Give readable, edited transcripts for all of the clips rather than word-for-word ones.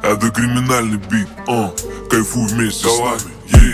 Это криминальный бит, кайфуй вместе с нами,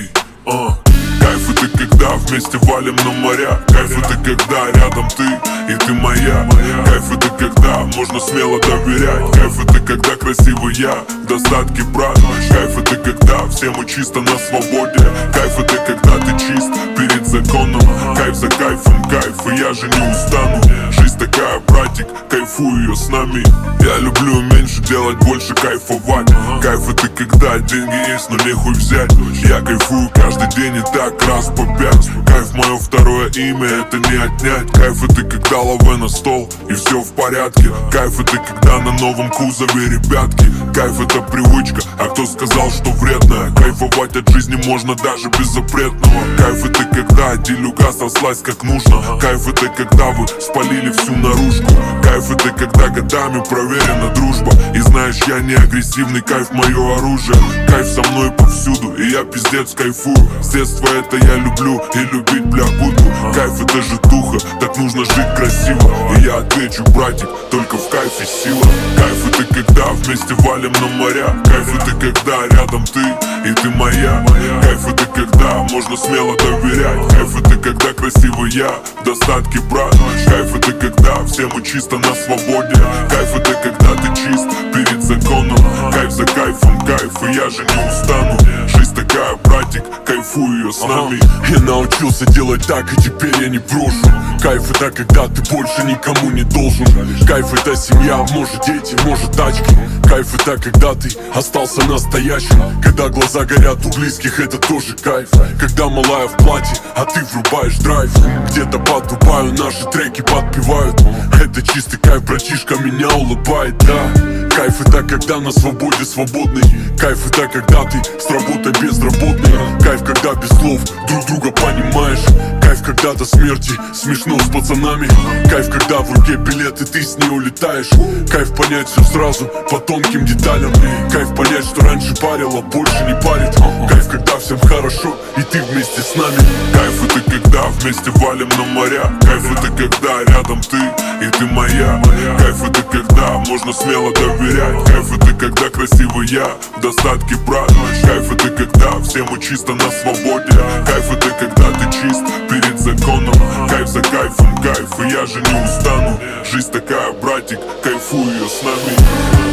Кайф это когда вместе валим на моря. Кайф это когда рядом ты и ты моя. Кайф это когда можно смело доверять. Кайф это когда красивый я в достатке, брат. Кайф это когда все мы чисто на свободе. Кайф это когда ты чист перед законом. Кайф за кайфом, кайф, и я же не устану. Жизнь такая, братик, кайфуй ее с нами. Я люблю меньше делать, больше кайфовать. Кайф это когда деньги есть, но нехуй взять. Я кайфую каждый день и так раз по 5. Кайф мое второе имя, это не отнять. Кайф это когда лавэ на стол и все в порядке. Кайф это когда на новом кузове ребятки. Кайф это привычка, а кто сказал, что вредная? Кайфовать от жизни можно даже без запретного. Кайф это когда делюга сослась как нужно. Кайф это когда вы спалили всю наружку. Кайф это когда годами проверена дружба. И знаешь, я не агрессивный, кайф мое оружие. Кайф со мной повсюду, и я пиздец кайфую. С детства это я люблю и любить, бля, буду. Кайф это же туха, так нужно жить красиво. И я отвечу, братик, только в кайфе сила. Кайф это когда вместе валим на моря. Кайф это когда рядом ты и ты моя. Кайф это когда можно смело доверять. Кайф это когда красивый я в достатке, брат. Кайф это когда все мы чисто на свободе. Кайф это когда ты чист перед законом. Кайф за кайфом, кайф, и я же не устану. Жизнь такая, братик, кайфуй ее с нами. Я научился делать так, и теперь я не брошу. Кайф это когда ты больше никому не должен. Кайф это семья, может дети, может тачки. Кайф это когда ты остался настоящим. Когда глаза горят у близких, это тоже кайф. Когда малая в платье, а ты врубаешь драйв. Где-то под Дубаю наши треки подпевают. Это чистый кайф, братишка меня улыбает, да. Кайф это когда на свободе свободный. Кайф это когда ты с работой безработный. Кайф когда без слов друг друга понимаешь. Кайф когда до смерти смешно с пацанами. Кайф когда в руке билет и ты с ней улетаешь. Кайф понять все сразу по тонким деталям. Кайф понять, что раньше парило, больше не парит. Кайф когда всем хорошо и ты вместе с нами. Кайф это когда вместе валим на моря. Кайф это когда рядом ты и ты моя. Кайф это когда можно смело доверять. Кайф это когда красивый я в достатке, брат. Кайф это когда все мы чисто на свободе. Кайф это когда ты чист перед законом. Кайф за кайфом, кайф, и я же не устану. Жизнь такая, братик, кайфуй ее с нами.